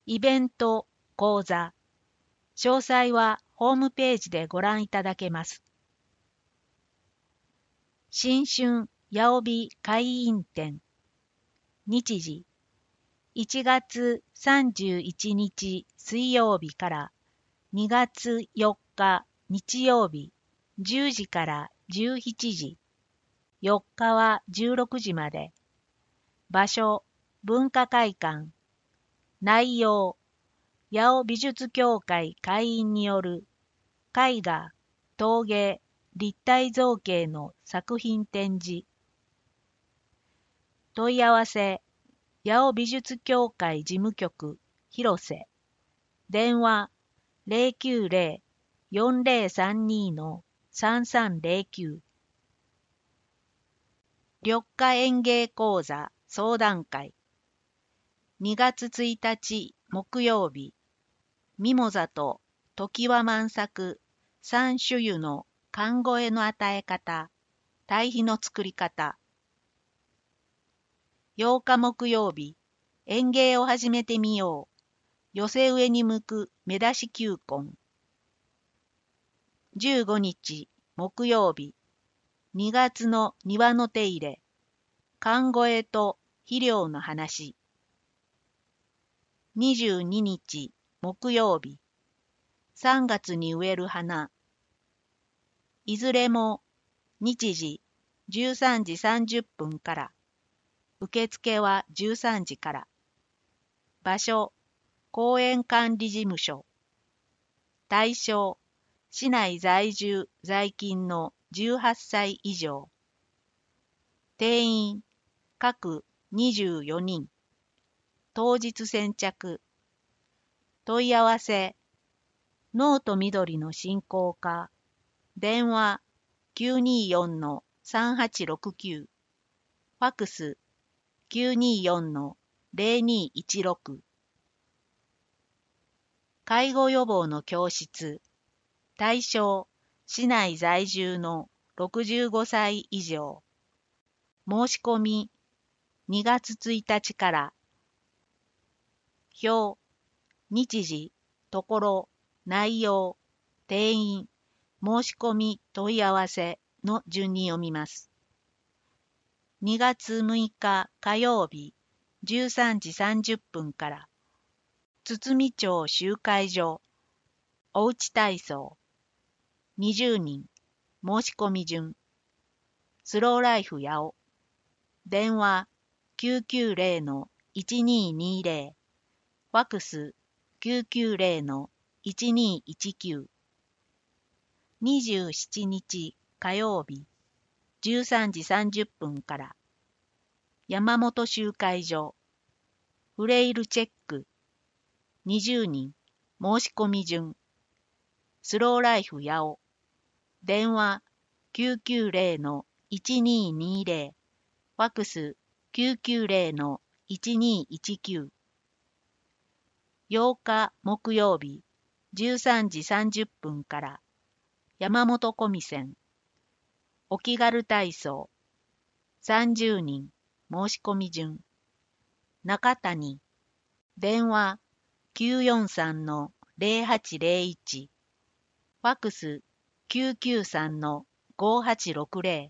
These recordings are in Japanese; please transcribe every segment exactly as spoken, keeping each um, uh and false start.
イベント、講座。詳細はホームページでご覧いただけます。新春八帯会員展。日時、いちがつさんじゅういちにち水曜日からにがつよっか日曜日じゅうじからじゅうしちじ。よっかはじゅうろくじまで。場所、文化会館。内容、八尾美術協会会員による絵画、陶芸、立体造形の作品展示。問い合わせ、八尾美術協会事務局、広瀬。電話、ゼロきゅうゼロ よんゼロさんに さんさんゼロきゅう。緑化園芸講座相談会。にがつついたち木曜日。ミモザと常盤満作三種油の寒越の与え方、堆肥の作り方。ようか木曜日、園芸を始めてみよう。寄せ植えに向く目出し球根。じゅうごにち木曜日、にがつの庭の手入れ、寒越と肥料の話。にじゅうににち木曜日、さんがつに植える花。いずれも日時じゅうさんじさんじゅっぷんから、受付はじゅうさんじから。場所、公園管理事務所。対象、市内在住在勤のじゅうはっさい以上。定員、各にじゅうよにん。当日先着。問い合わせ、ノート緑の振興課。電話、きゅうによんのさんはちろくきゅう。ファクス、きゅうによんのゼロにいちろく。介護予防の教室。対象、市内在住のろくじゅうごさい以上。申し込み、にがつついたちから。表、日時、ところ、内容、定員、申し込み問い合わせの順に読みます。にがつむいか火曜日、じゅうさんじさんじゅっぷんから。堤町集会所、おうち体操。にじゅうにん、申し込み順。スローライフ八尾。電話、きゅうきゅうゼロのいちににゼロ。ファクス、きゅうきゅうゼロのいちにいちきゅう。にじゅうしちにち火曜日、じゅうさんじさんじゅっぷんから。山本集会所、フレイルチェック。にじゅうにん、申し込み順。スローライフ八尾。電話、きゅうきゅうゼロのいちににゼロ。ファクス、きゅうきゅうゼロのいちにいちきゅう。ようか木曜日、じゅうさんじさんじゅっぷんから。山本小見線。お気軽体操。さんじゅうにん、申し込み順。中谷。電話、きゅうよんさんのゼロはちゼロいち。ファクス、きゅうきゅうさんのごはちろくゼロ。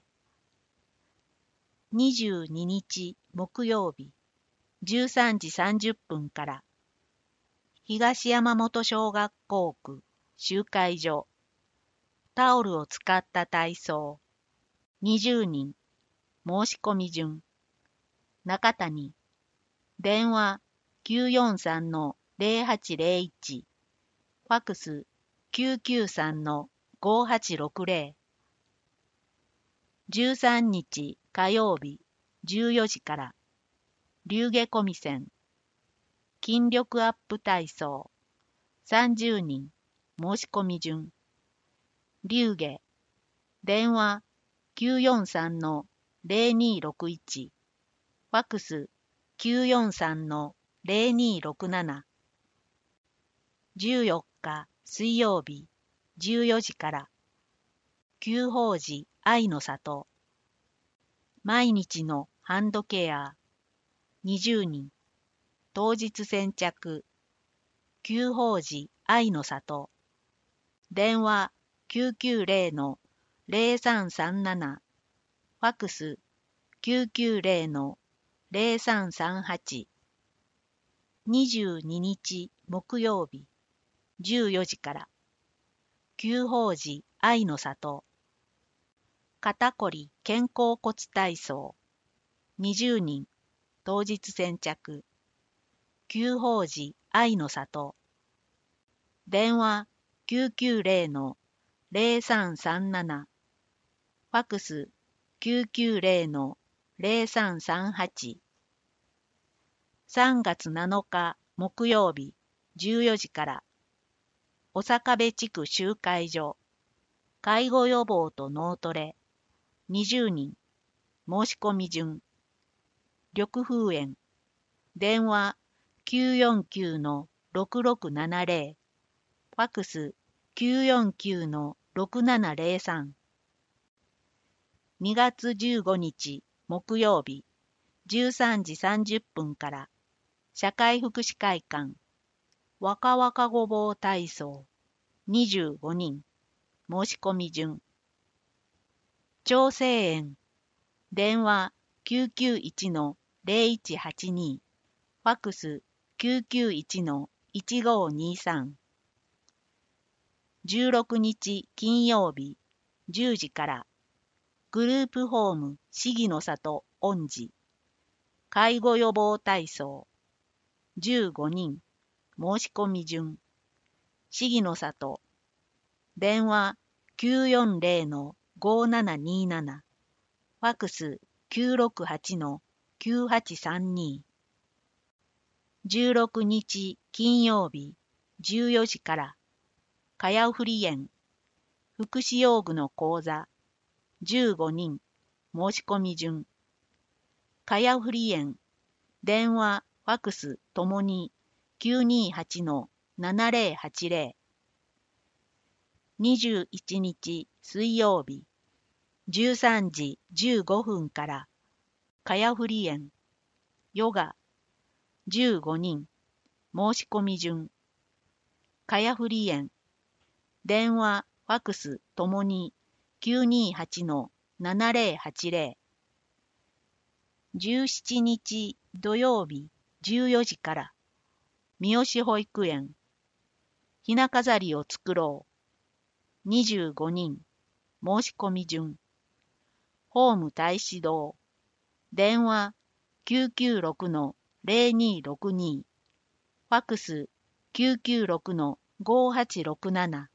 にじゅうににち木曜日、じゅうさんじさんじゅっぷんから。東山本小学校区集会所。タオルを使った体操。にじゅうにん、申し込み順。中谷。電話、きゅうよんさんのゼロはちゼロいち。ファクス、きゅうきゅうさんのごはちろくゼロ。じゅうさんにち火曜日、じゅうよじから。龍下小見線。筋力アップ体操。さんじゅうにん、申し込み順。龍下。電話、きゅうよんさんのゼロにろくいち。ファクス、きゅうよんさんのゼロにろくなな。じゅうよっか水曜日、じゅうよじから。旧法寺愛の里。毎日のハンドケア。にじゅうにん。当日先着。 旧法寺愛の里。電話 きゅうきゅうゼロ ゼロさんさんなな。ファックス きゅうきゅうゼロ ゼロさんさんはち。にじゅうににち木曜日じゅうよじから。旧法寺愛の里。肩こり肩甲骨体操。にじゅうにん当日先着。旧法寺愛の里。電話 きゅうきゅうゼロ ゼロさんさんなな。ファックス きゅうきゅうゼロ ゼロさんさんはち。さんがつなのか木曜日じゅうよじから。小坂部地区集会所。介護予防と脳トレ。にじゅうにん。申し込み順。緑風園。電話 きゅうよんきゅう ろくろくななゼロ。ファックス きゅうよんきゅう ろくななゼロさん。にがつじゅうごにち木曜日じゅうさんじさんじゅっぷんから。社会福祉会館。若々ごぼう体操。にじゅうごにん。申し込み順。長生園。電話 きゅうきゅういち ゼロいちはちに。ファックス きゅうきゅういち いちごにさん。じゅうろくにち金曜日じゅうじから。グループホーム市議の里恩寺。介護予防体操。じゅうごにん。申し込み順。市議の里。電話 きゅうよんゼロ ごななになな。ファックス きゅうろくはち きゅうはちさんに。じゅうろくにち金曜日じゅうよじから。かやふり園。福祉用具の講座。じゅうごにん。申し込み順。かやふり園。電話、ファックスともに きゅうにはち ななゼロはちゼロ。にじゅういちにち水曜日じゅうさんじじゅうごふんから。かやふり園。ヨガ。じゅうごにん。申し込み順。かやふり園。電話、ファックスともに きゅうにはち ななゼロはちゼロ。じゅうしちにち土曜日じゅうよじから。三好保育園。ひな飾りを作ろう。にじゅうごにん。申し込み順。ホーム大使堂。電話 きゅうきゅうろく ゼロにろくに。ファックス きゅうきゅうろく ごはちろくなな。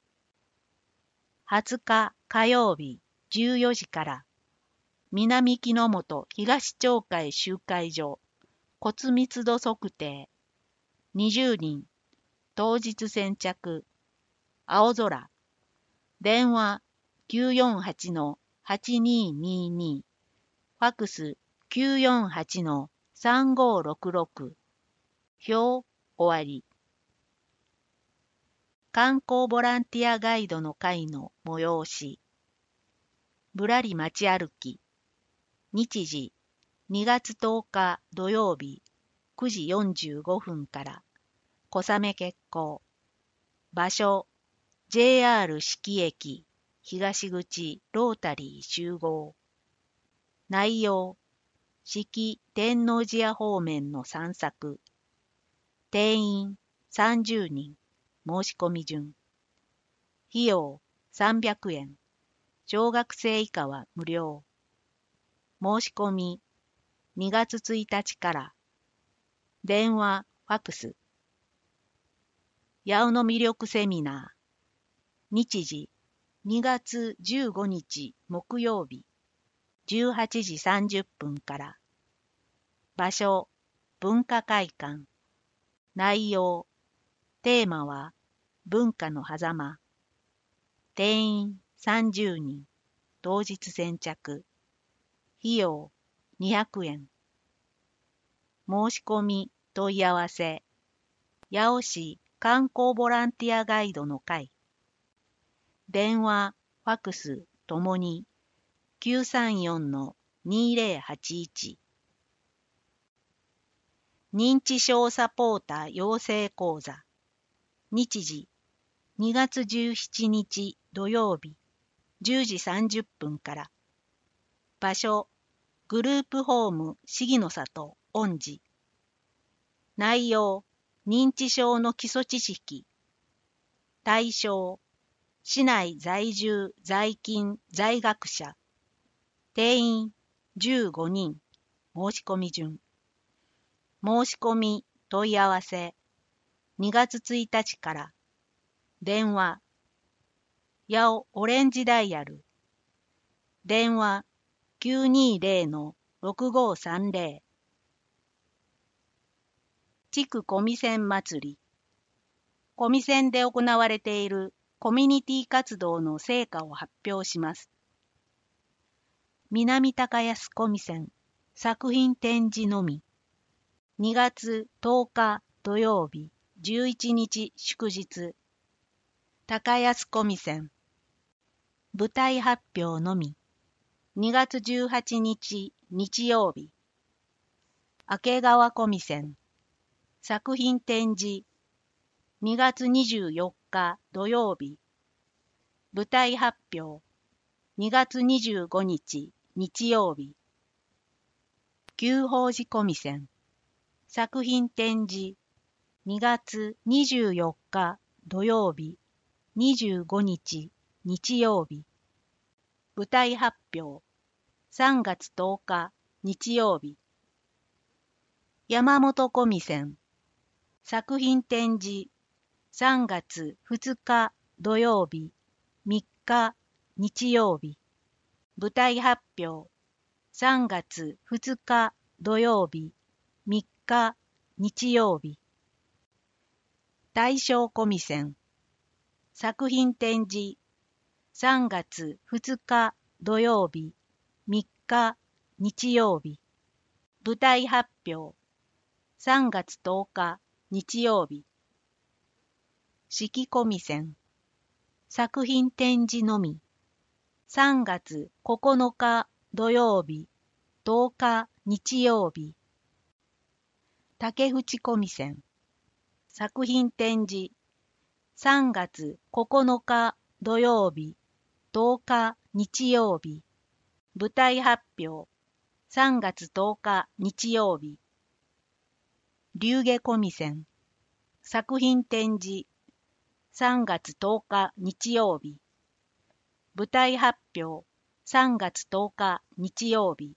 はつか火曜日じゅうよじから。南木之本東町会集会所。骨密度測定。にじゅうにん。当日先着。青空。電話 きゅうよんはち はちににに。ファックス きゅうよんはち さんごろくろく。表終わり。観光ボランティアガイドの会の催し。ぶらり街歩き。日時にがつとおか土曜日くじよんじゅうごふんから。小雨決行。場所 ジェイアール 四季駅東口ロータリー集合。内容四季天王寺方面の散策。定員さんじゅうにん。申し込み順。費用さんびゃくえん。小学生以下は無料。申し込みにがつついたちから。電話、ファックス。八尾の魅力セミナー。日時にがつじゅうごにち木曜日じゅうはちじさんじゅっぷんから。場所文化会館。内容テーマは文化の狭間。定員さんじゅうにん。当日先着。費用にひゃくえん。申し込み問い合わせ。八尾市観光ボランティアガイドの会。電話、ファックスともに きゅうさんよん にゼロはちいち。認知症サポーター養成講座。 日時、にがつじゅうしちにち土曜日、じゅうじさんじゅっぷんから。場所、グループホーム鴫の里恩寺。内容、認知症の基礎知識。対象、市内在住在勤在学者。定員じゅうごにん。申し込み順。申し込み問い合わせにがつついたちから。電話、八尾オレンジダイヤル。電話きゅうにーぜろ ろくごさんぜろ。地区コミセン祭り。コミセンで行われているコミュニティ活動の成果を発表します。南高安コミセン作品展示のみ。にがつとおか土曜日、じゅういちにち祝日。高安コミセン舞台発表のみ。にがつじゅうはちにち日曜日。明川コミセン作品展示。にがつにじゅうよっか土曜日。舞台発表。にがつにじゅうごにち日曜日。旧宝寺コミセン作品展示。にがつにじゅうよっか土曜日。にじゅうごにち日曜日。舞台発表。さんがつとおか日曜日。山本コミセン作品展示。さんがつふつか土曜日。みっか日曜日。舞台発表。さんがつふつか土曜日。みっか日曜日。大正コミセン作品展示。さんがつふつか土曜日。みっか日曜日。舞台発表。さんがつとおか日曜日。四季コミセン作品展示のみ。さんがつここのか土曜日。とおか日曜日。竹淵コミセン作品展示。さんがつここのか土曜日。とおか日曜日。舞台発表。さんがつとおか日曜日。龍下コミセン作品展示。さんがつとおか日曜日。舞台発表。さんがつとおか日曜日。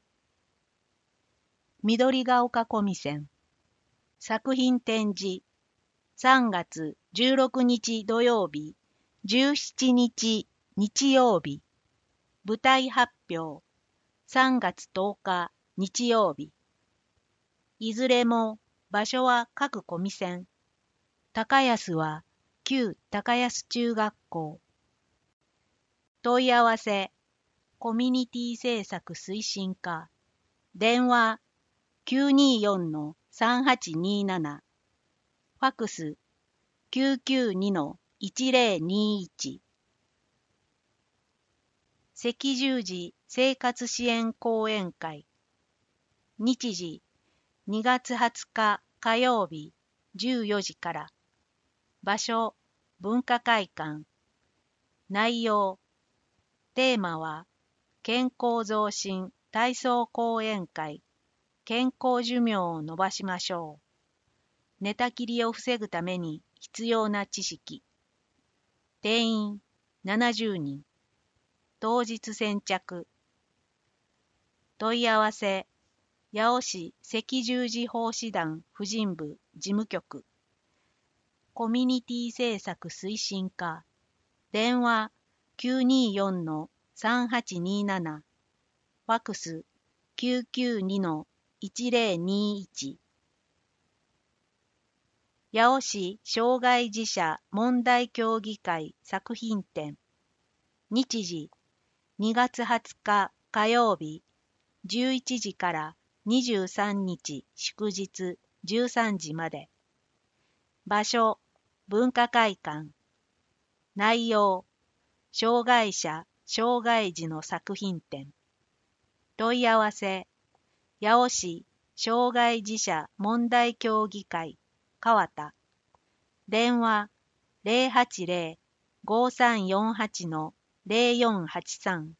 緑が丘コミセン作品展示。さんがつじゅうろくにち土曜日。じゅうしちにち日曜日。舞台発表。さんがつとおか日曜日。いずれも場所は各コミセン。高安は旧高安中学校。問い合わせ、コミュニティ政策推進課。電話きゅうにーよんのさんはちにーなな。ファクスきゅうきゅうにのいちぜろにいち。赤十字生活支援講演会。日時にがつはつか火曜日じゅうよじから。場所文化会館。内容テーマは健康増進体操講演会。健康寿命を伸ばしましょう。寝たきりを防ぐために必要な知識。定員ななじゅうにん。当日先着。問い合わせ八尾市赤十字奉仕団婦人部事務局。コミュニティ政策推進課。電話きゅうにーよんのさんはちにーなな。ファクスきゅうきゅうにのいちぜろにいち。八尾市障害児者問題協議会作品展。日時にがつはつか火曜日じゅういちじからにじゅうさんにち祝日じゅうさんじまで。場所文化会館。内容障害者障害児の作品展。問い合わせ八尾市障害児者問題協議会川田。電話ゼロはちゼロ ごさんよんはち ゼロよんはちさん。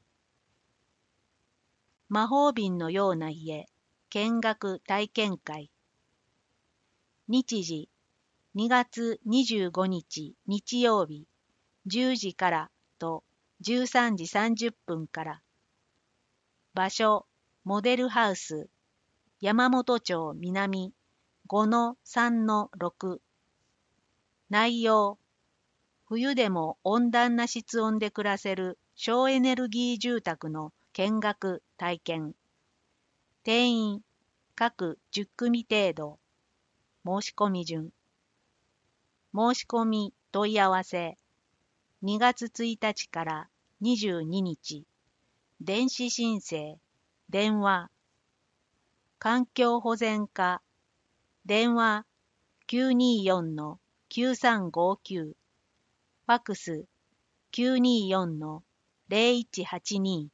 魔法瓶のような家見学体験会。日時にがつにじゅうごにち日曜日じゅうじからとじゅうさんじさんじゅっぷんから。場所モデルハウス山本町南 ごのさんのろく。内容冬でも温暖な室温で暮らせる省エネルギー住宅の見学体験。定員各じゅっくみ程度。申し込み順。申し込み問い合わせにがつついたちからにじゅうににち。電子申請電話環境保全課電話 きゅうにーよんのきゅうさんごきゅう。ファクス きゅうにーよんのゼロいちはちに。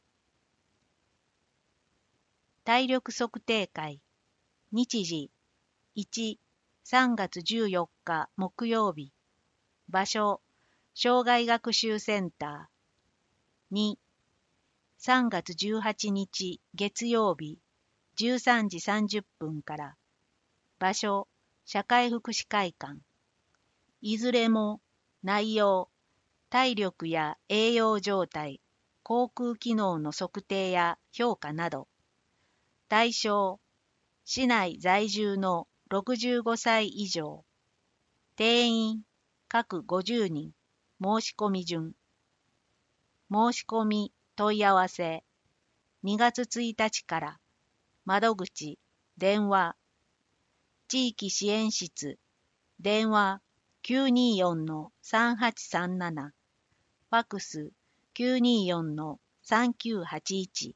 体力測定会日時いち、さんがつじゅうよっか木曜日。場所障害学習センター。に、さんがつじゅうはちにち月曜日じゅうさんじさんじゅっぷんから。場所社会福祉会館。いずれも内容体力や栄養状態、口腔機能の測定や評価など。対象市内在住のろくじゅうごさい以上。定員各ごじゅうにん。申し込み順。申し込み問い合わせにがつついたちから。窓口電話地域支援室電話 きゅうにーよんのさんはちさんなな。ファクス きゅうにーよんのさんきゅうはちいち。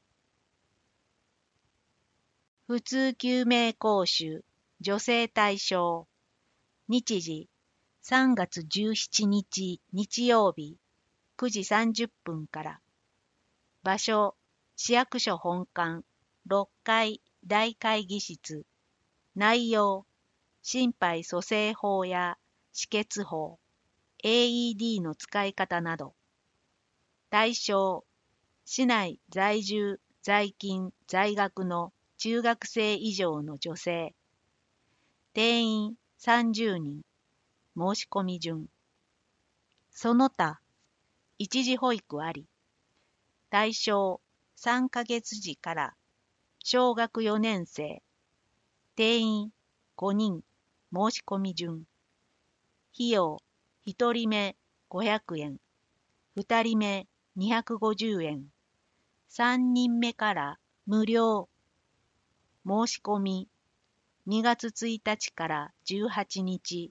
普通救命講習女性対象。日時さんがつじゅうしちにち日曜日くじさんじゅっぷんから。場所市役所本館ろっかい大会議室。内容心肺蘇生法や止血法 エーイーディー の使い方など。対象市内在住在勤在学の中学生以上の女性。定員さんじゅうにん。申し込み順。その他一時保育あり。対象さんかげつじから小学よねんせい。定員ごにん。申し込み順。費用ひとりめごひゃくえん、ふたりめにひゃくごじゅうえん、さんにんめから無料。申し込みにがつついたちからじゅうはちにち。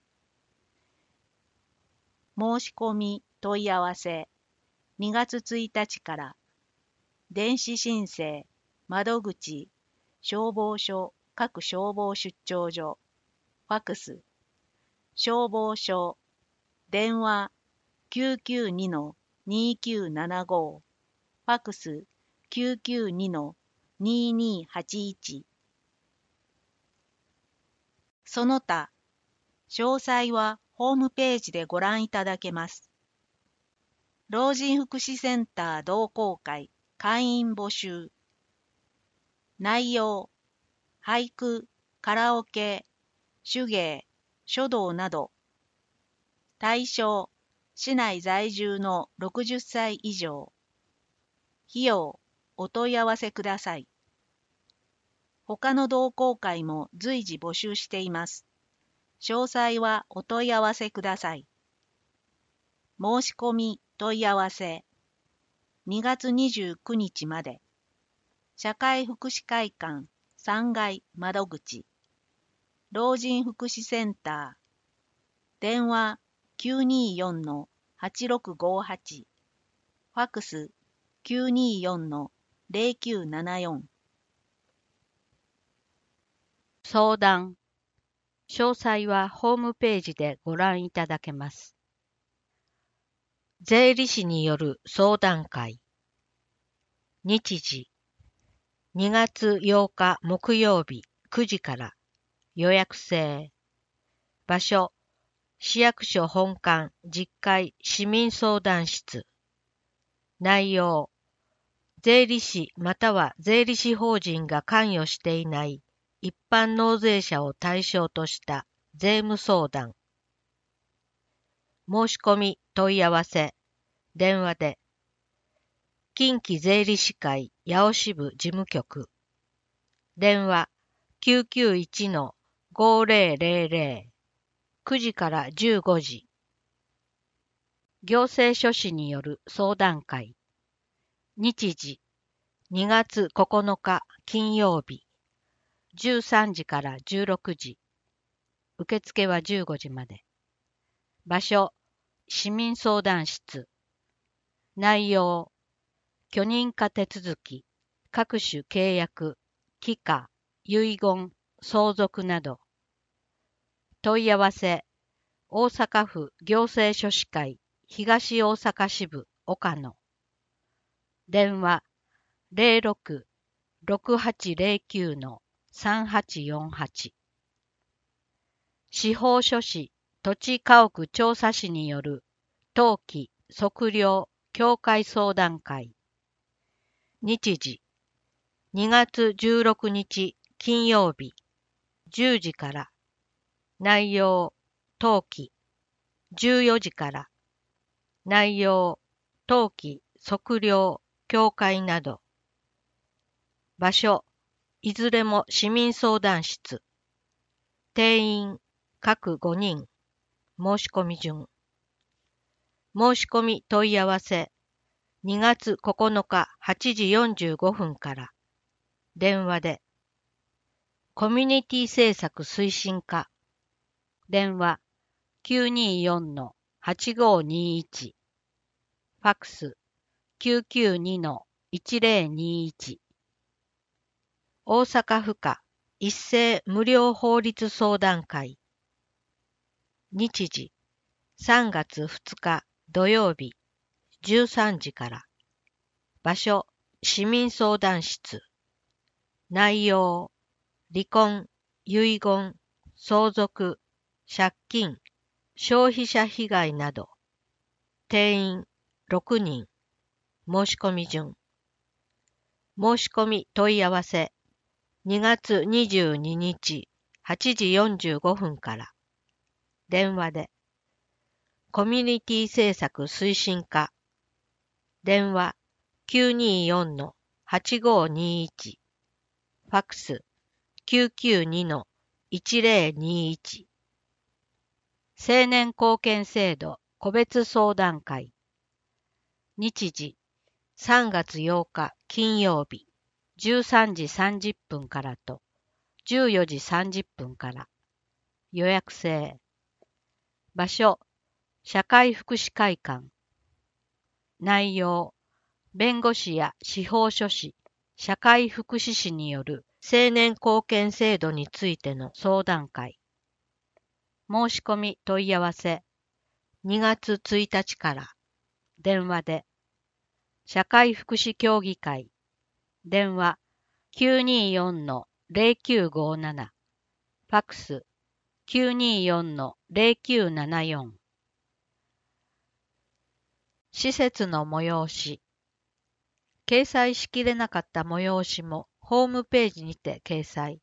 申し込み問い合わせにがつついたちから。電子申請窓口消防署各消防出張所。ファクス消防署電話 きゅうきゅうにのにきゅうななご。ファクス きゅうきゅうにのににはちいち。その他詳細はホームページでご覧いただけます。老人福祉センター同好会会員募集。内容俳句、カラオケ、手芸、書道など。対象市内在住のろくじゅっさい以上。費用お問い合わせください。他の同好会も随時募集しています。詳細はお問い合わせください。申し込み問い合わせにがつにじゅうくにちまで。社会福祉会館さんがい窓口。老人福祉センター。電話 きゅうにーよんのはちろくごはち。ファクス きゅうにーよんのゼロきゅうななよん。 相談。詳細はホームページでご覧いただけます。税理士による相談会。日時にがつようか木曜日くじから。予約制。場所市役所本館実会市民相談室。内容、税理士または税理士法人が関与していない一般納税者を対象とした税務相談。申し込み問い合わせ、電話で。近畿税理士会八尾支部事務局。電話 きゅうきゅういちのごぜろぜろぜろ。くじからじゅうごじ。行政書士による相談会。日時、にがつここのか金曜日、じゅうさんじからじゅうろくじ。受付はじゅうごじまで。場所、市民相談室。内容、許認可手続き、各種契約、帰化、遺言、相続など。問い合わせ、大阪府行政書士会東大阪支部岡野。電話 ゼロろく ろくはちゼロきゅう さんはちよんはち。司法書士土地家屋調査士による登記測量協会相談会。日時、にがつじゅうろくにち金曜日、じゅうじから。内容、登記、じゅうよじから。内容、登記、測量、協会など。場所、いずれも市民相談室。定員、各ごにん。申し込み順。申し込み問い合わせ、にがつここのかはちじよんじゅうごふんから。電話で。コミュニティ政策推進課。電話 きゅうにーよんのはちごーにーいち。ファックス きゅうきゅうにのいちぜろにーいち。大阪府下一斉無料法律相談会。日時、さんがつふつか土曜日、じゅうさんじから。場所、市民相談室。内容、離婚、遺言、相続、借金、消費者被害など。定員ろくにん。申し込み順。申し込み問い合わせ、にがつにじゅうににちはちじよんじゅうごふんから。電話で。コミュニティ政策推進課。電話 きゅうにーよんのはちごーにーいち。ファックス きゅうきゅうにのいちぜろにーいち。青年貢献制度個別相談会。日時、さんがつようか金曜日、じゅうさんじさんじゅっぷんからとじゅうよじさんじゅっぷんから。予約制。場所、社会福祉会館。内容、弁護士や司法書士、社会福祉士による青年貢献制度についての相談会。申し込み問い合わせ、にがつついたちから。電話で。社会福祉協議会。電話 きゅうにーよんのぜろきゅうごなな。ファックス きゅうにーよんのぜろきゅうななよん。施設の催し。掲載しきれなかった催しもホームページにて掲載。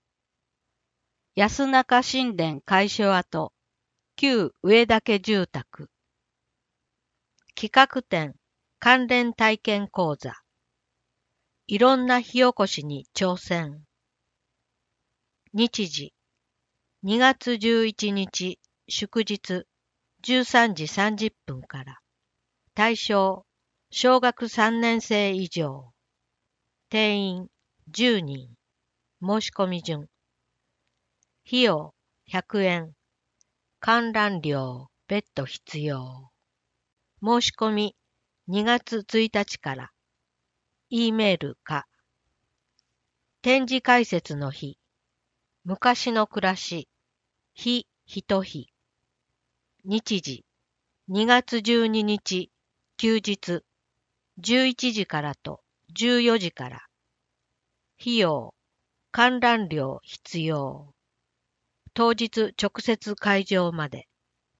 安中新田改所跡、旧上田家住宅。企画展、関連体験講座。いろんな火起こしに挑戦。日時、にがつじゅういちにち祝日、じゅうさんじさんじゅっぷんから。対象、小学さんねんせい以上。定員じゅうにん。申し込み順。費用ひゃくえん。観覧料別途必要。申し込みにがつついたちから。E メールか。展示解説の日。昔の暮らし。日一日。日時。にがつじゅうににち休日。じゅういちじからとじゅうよじから。費用。観覧料必要。当日直接会場まで。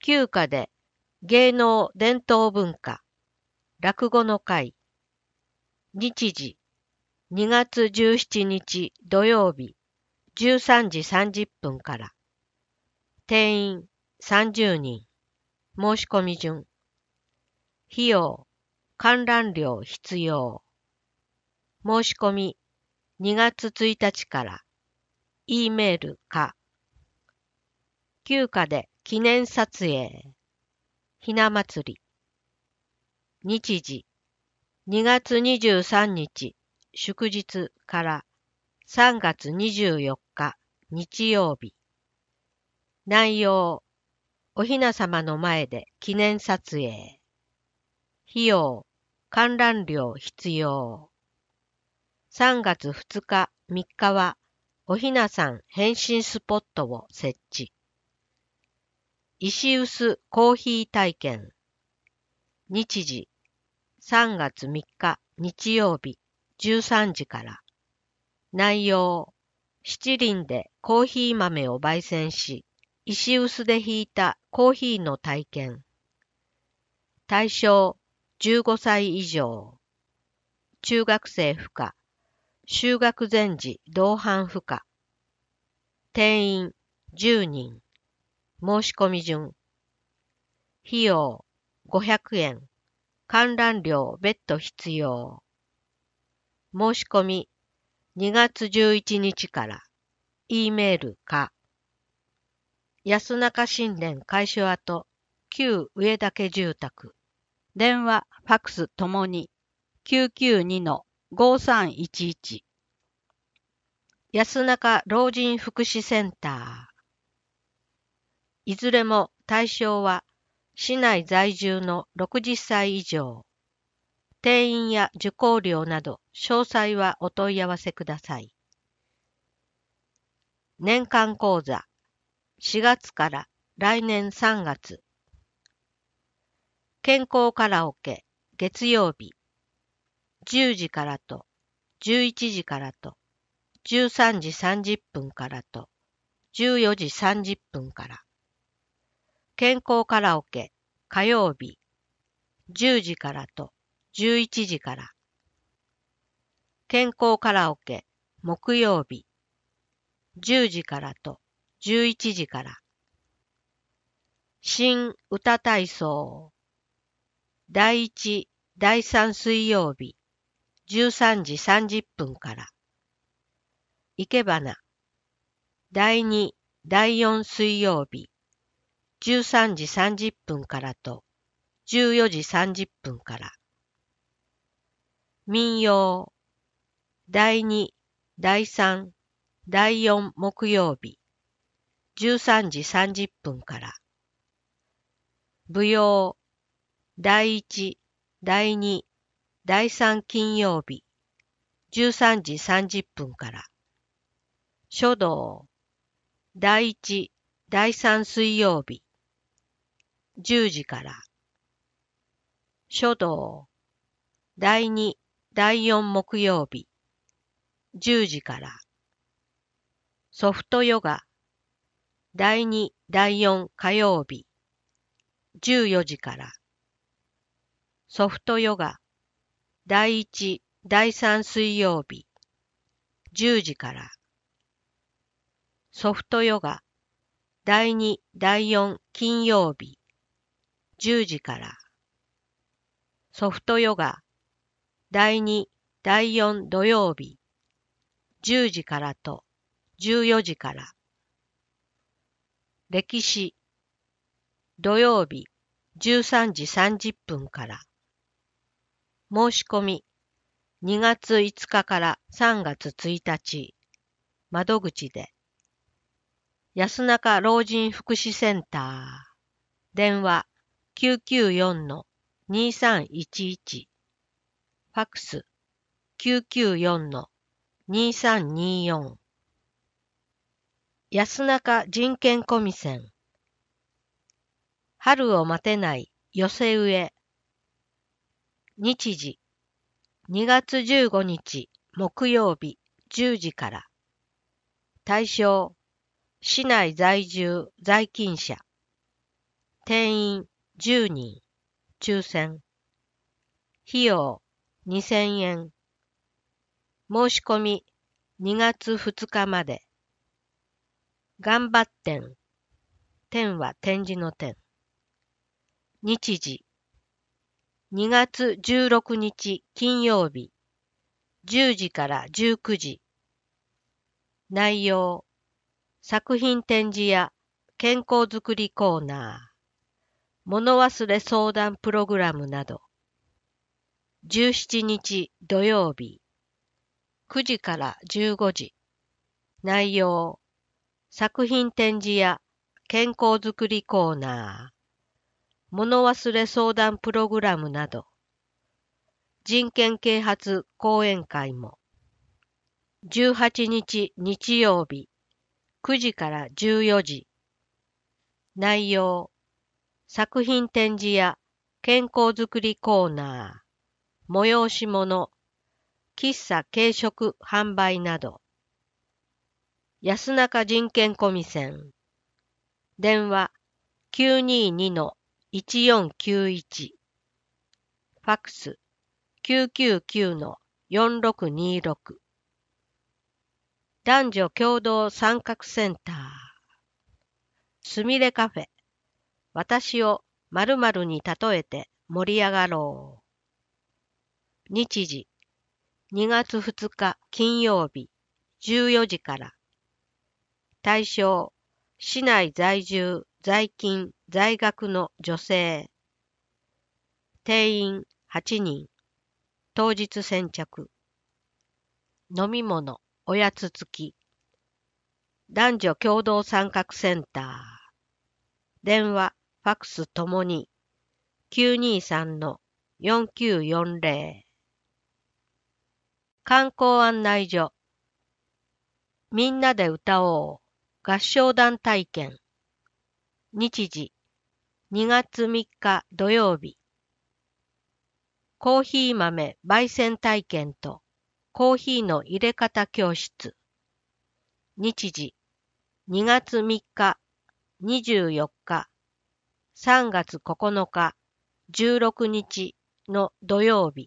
旧家で芸能伝統文化、落語の会。日時、にがつじゅうしちにち土曜日、じゅうさんじさんじゅっぷんから。定員さんじゅうにん。申し込み順。費用、観覧料必要。申し込みにがつついたちから。E メールか。旧家で記念撮影。ひな祭り。日時、にがつにじゅうさんにち祝日からさんがつにじゅうよっか日曜日。内容、おひなさまの前で記念撮影。費用、観覧料必要。さんがつふつか、みっかは、おひなさん変身スポットを設置。石臼コーヒー体験。日時、さんがつみっか日曜日じゅうさんじから。内容、七輪でコーヒー豆を焙煎し、石臼でひいたコーヒーの体験。対象じゅうごさい以上。中学生不可。就学前時同伴不可。定員じゅうにん。申し込み順。費用ごひゃくえん。観覧料別途必要。申し込みにがつじゅういちにちから。E メールか。安中新田改修跡旧上田家住宅。電話、ファックスともに きゅうきゅうにのごさんいちいち。安中老人福祉センター。いずれも対象は市内在住のろくじゅっさい以上。定員や受講料など詳細はお問い合わせください。年間講座しがつから来年さんがつ。健康カラオケ月曜日じゅうじからとじゅういちじからとじゅうさんじさんじゅっぷんからとじゅうよじさんじゅっぷんから。健康カラオケ火曜日じゅうじからとじゅういちじから。健康カラオケ木曜日じゅうじからとじゅういちじから。新歌体操だいいち、だいさん水曜日じゅうさんじさんじゅっぷんから。いけばなだいに、だいよん水曜日じゅうさんじさんじゅっぷんからとじゅうよじさんじゅっぷんから。民謡だいに、だいさん、だいよん木曜日じゅうさんじさんじゅっぷんから。舞踊だいいち、だいに、だいさん金曜日じゅうさんじさんじゅっぷんから。書道だいいち、だいさん水曜日じゅうじから。書道だいに、だいよん木曜日じゅうじから。ソフトヨガだいに、だいよん火曜日じゅうよじから。ソフトヨガだいいち、だいさん水曜日じゅうじから。ソフトヨガだいに、だいよん金曜日じゅうじから。ソフトヨガだいに、だいよん土曜日じゅうじからとじゅうよじから。歴史土曜日じゅうさんじさんじゅっぷんから。申し込みにがついつかからさんがつついたち。窓口で。安中老人福祉センター。電話 きゅうきゅうよんのにさんいちいち。ファックス きゅうきゅうよんのにさんによん。安中人権コミセン。春を待てない寄せ植え。日時にがつじゅうごにち木曜日じゅうじから。対象市内在住在勤者。 定員じゅうにん、抽選。費用にせんえん。申し込みにがつふつかまで。頑張ってん。展は展示の展。日時にがつじゅうろくにち金曜日じゅうじからじゅうくじ。内容作品展示や健康づくりコーナー、物忘れ相談プログラムなど。じゅうしちにち土曜日くじからじゅうごじ。内容作品展示や健康づくりコーナー、物忘れ相談プログラムなど。人権啓発講演会も。じゅうはちにち日曜日くじからじゅうよじ。内容作品展示や健康づくりコーナー、催し物、喫茶軽食販売など。安中人権コミセン。電話 きゅうににのいちよんきゅういち。ファックス きゅうきゅうきゅうのよんろくにろく。男女共同参画センター。すみれカフェ。私を〇〇に例えて盛り上がろう。日時にがつふつか金曜日じゅうよじから。対象市内在住在勤在学の女性。定員はちにん。当日先着。飲み物おやつ付き。男女共同参画センター。電話ファックスともに きゅうにさんのよんきゅうよんぜろ。観光案内所。みんなで歌おう合唱団体験。日時にがつみっか土曜日。コーヒー豆焙煎体験とコーヒーの入れ方教室。日時にがつみっか、にじゅうよっか、さんがつここのか、じゅうろくにちの土曜日。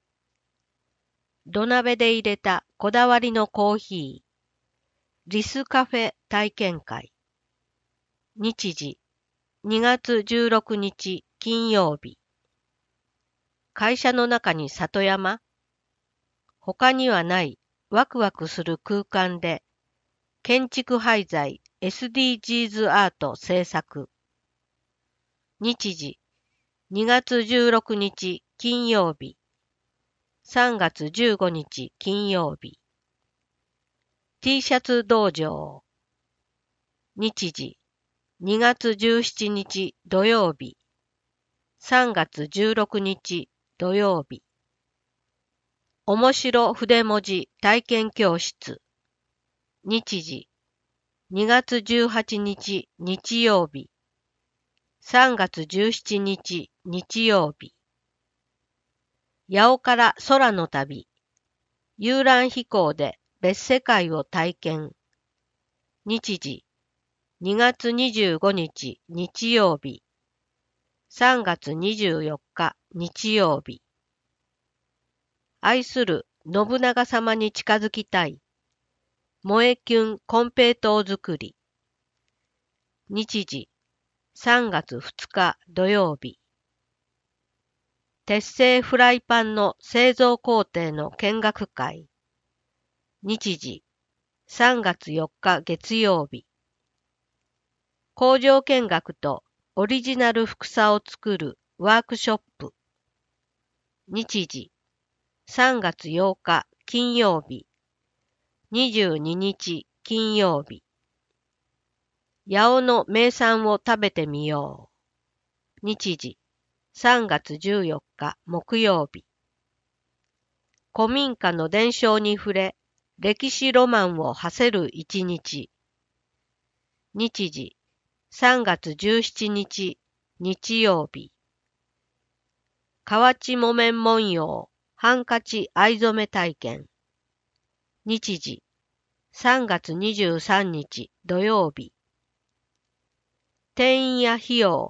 土鍋で入れたこだわりのコーヒー。リスカフェ体験会。日時にがつじゅうろくにち金曜日。会社の中に里山。他にはないワクワクする空間で建築廃材 エスディージーズ アート制作。日時にがつじゅうろくにち金曜日。さんがつじゅうごにち金曜日。T シャツ道場。日時にがつじゅうしちにち土曜日。さんがつじゅうろくにち土曜日。おもしろ筆文字体験教室。日時にがつじゅうはちにち日曜日。さんがつじゅうしちにち日曜日。八尾から空の旅。遊覧飛行で別世界を体験。日時にがつにじゅうごにち日曜日。さんがつにじゅうよっか日曜日。愛する信長様に近づきたい。萌えキュンコンペイトー作り。日時さんがつふつか土曜日。鉄製フライパンの製造工程の見学会。日時さんがつよっか月曜日。工場見学とオリジナル服紗を作るワークショップ。日時さんがつようか金曜日。にじゅうににち金曜日。八尾の名産を食べてみよう。日時さんがつじゅうよっか木曜日。古民家の伝承に触れ、歴史ロマンを馳せる一日。日時さんがつじゅうしちにち日曜日。河内木綿文様ハンカチ藍染め体験。日時さんがつにじゅうさんにち土曜日。定員や費用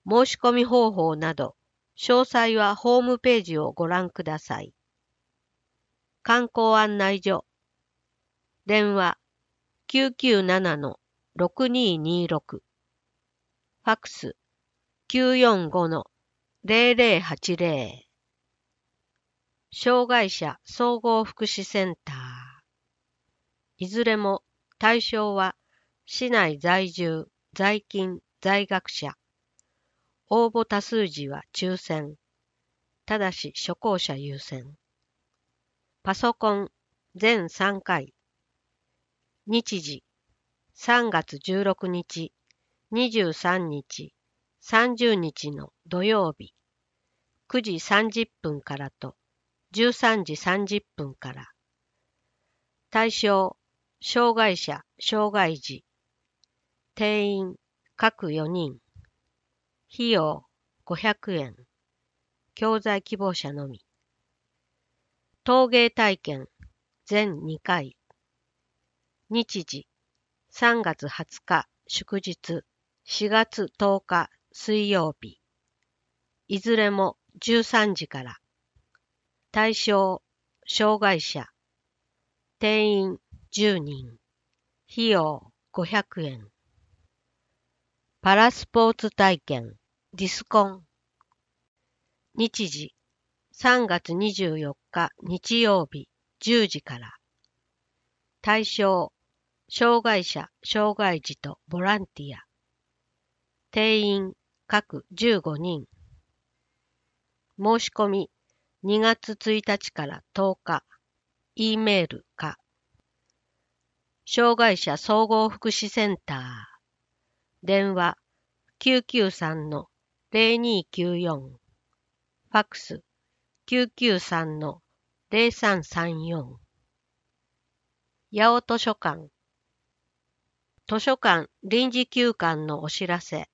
申し込み方法など、詳細はホームページをご覧ください。観光案内所。電話 きゅうきゅうななのろくにーにーろく。ファックス きゅうよんごのぜろぜろはちぜろ。障害者総合福祉センター。いずれも対象は市内在住、在勤、在学者。応募多数時は抽選。ただし初行者優先。パソコン全さんかい。日時さんがつじゅうろくにち、にじゅうさんにち、さんじゅうにちの土曜日、くじさんじゅっぷんからとじゅうさんじさんじゅっぷんから。対象、障害者、障害児。定員、各よにん。費用、ごひゃくえん。教材希望者のみ。陶芸体験、全にかい。日時、さんがつはつか祝日、しがつとおか水曜日。いずれもじゅうさんじから。対象、障害者。定員じゅうにん。費用ごひゃくえん。パラスポーツ体験、ディスコン。日時、さんがつにじゅうよっか日曜日じゅうじから。対象、障害者、障害児とボランティア。定員、各じゅうごにん。申し込み、にがつついたちからとおか。E メールか。障害者総合福祉センター。電話 きゅうきゅうさんのぜろにきゅうよん。ファックス きゅうきゅうさんのぜろさんさんよん。八尾図書館。図書館臨時休館のお知らせ。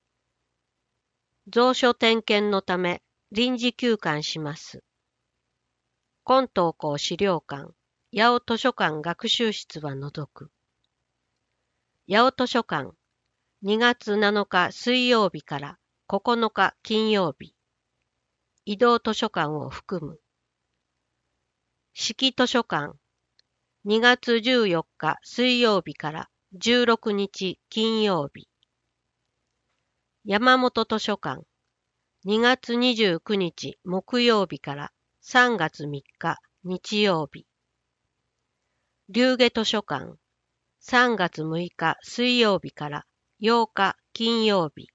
蔵書点検のため臨時休館します。今東校資料館、八尾図書館学習室は除く。八尾図書館、にがつなのか水曜日からここのか金曜日。移動図書館を含む。四季図書館、にがつじゅうよっか水曜日からじゅうろくにち金曜日。山本図書館、にがつにじゅうくにち木曜日からさんがつみっか日曜日。龍華図書館、さんがつむいか水曜日からようか金曜日。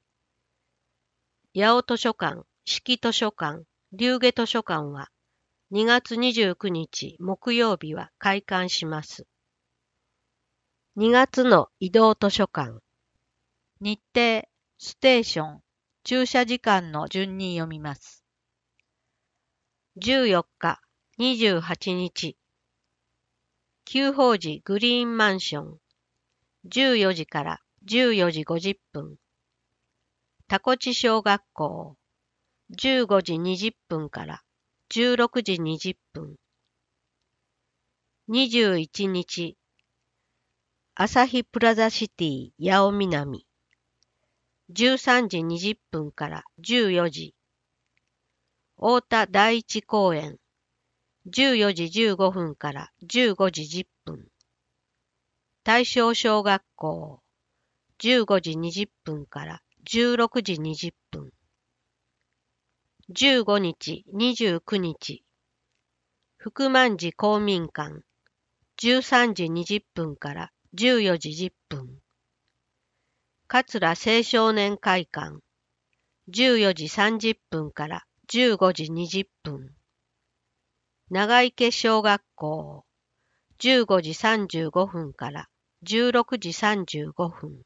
八尾図書館、四季図書館、龍華図書館はにがつにじゅうくにち木曜日は開館します。にがつの移動図書館。 日程、ステーション、駐車時間の順に読みます。 じゅうよっか、にじゅうはちにち。久宝寺グリーンマンション。じゅうよじからじゅうよじごじゅっぷん。田子地小学校。じゅうごじにじゅっぷんからじゅうろくじにじゅっぷん。にじゅういちにち。朝日プラザシティ八尾南。じゅうさんじにじゅっぷんからじゅうよじ。太田第一公園。じゅうよじじゅうごふんからじゅうごじじゅっぷん。大正小学校。じゅうごじにじゅっぷんからじゅうろくじにじゅっぷん。じゅうごにち、にじゅうくにち。福満寺公民館。じゅうさんじにじゅっぷんからじゅうよじじゅっぷん。桂青少年会館。じゅうよじさんじゅっぷんからじゅうごじにじゅっぷん。長池小学校。じゅうごじさんじゅうごふんからじゅうろくじさんじゅうごふん。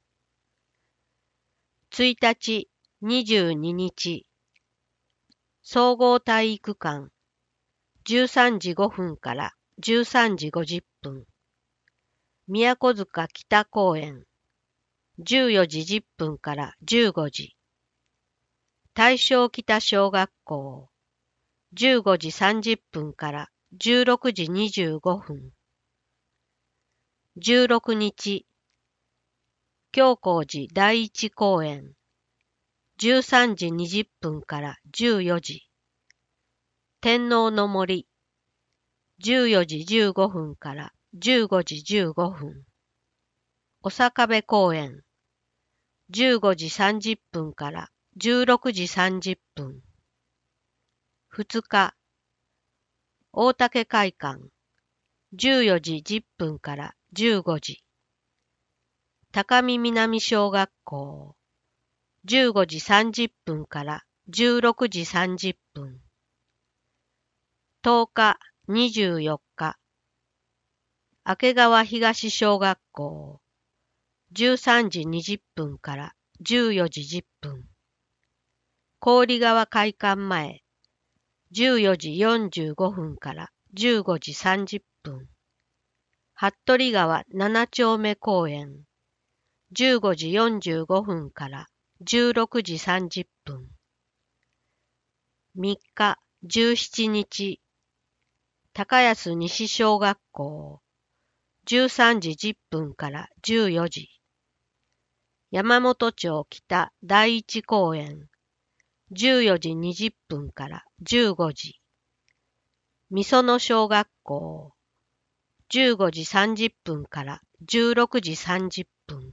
ついたち、にじゅうににち。総合体育館。じゅうさんじごふんからじゅうさんじごじゅっぷん。宮古塚北公園。じゅうよじじゅっぷんからじゅうごじ。大正北小学校。じゅうごじさんじゅっぷんからじゅうろくじにじゅうごふん。じゅうろくにち。京光寺第一公園。 じゅうさんじにじゅっぷんからじゅうよじ。天皇の森、じゅうよじじゅうごふんからじゅうごじじゅうごふん。お坂部公園、じゅうごじさんじゅっぷんからじゅうろくじさんじゅっぷん。ふつか、大竹会館、じゅうよじじゅっぷんからじゅうごじ。高見南小学校、じゅうごじさんじゅっぷんからじゅうろくじさんじゅっぷん。とおか、にじゅうよっか、明川東小学校、じゅうさんじにじゅっぷんからじゅうよじじゅっぷん。郡川会館前、じゅうよじよんじゅうごふんからじゅうごじさんじゅっぷん。服部川なな丁目公園、じゅうごじよんじゅうごふんからじゅうろくじさんじゅっぷん。みっか、じゅうしちにち、高安西小学校、じゅうさんじじゅっぷんからじゅうよじ。山本町北第一公園、じゅうよじにじゅっぷんからじゅうごじ。みその小学校、じゅうごじさんじゅっぷんからじゅうろくじさんじゅっぷん。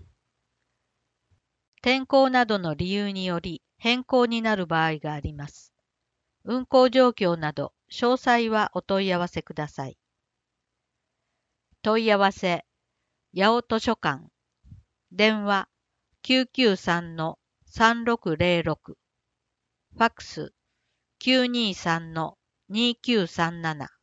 天候などの理由により変更になる場合があります。運行状況など詳細はお問い合わせください。問い合わせ、八尾図書館、電話 きゅうきゅうさんのさんろくぜろろく、ファックス きゅうにさんのにきゅうさんなな。